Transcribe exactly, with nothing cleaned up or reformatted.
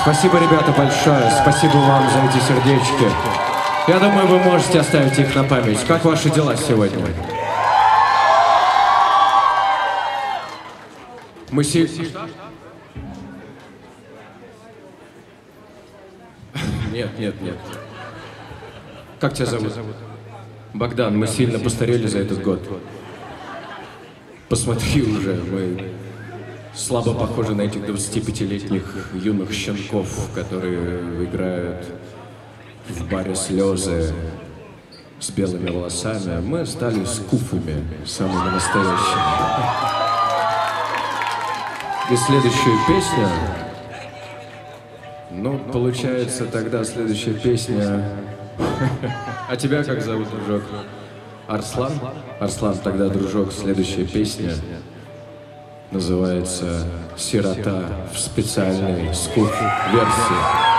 Спасибо, ребята, большое. Спасибо вам за эти сердечки. Я думаю, вы можете оставить их на память. Как ваши дела сегодня? Мы си... Нет, нет, нет. Как тебя зовут? Богдан, мы сильно постарели за этот год. Посмотри уже, мы слабо похожи на этих двадцатипятилетних юных щенков, которые играют в баре «Слезы» с белыми волосами. Мы стали скуфами, самыми настоящими. И следующую песню... Ну, получается, тогда следующая песня... А тебя как зовут, дружок? Арслан? Арслан, тогда, дружок, следующая песня называется «Сирота» в специальной скуф-версии.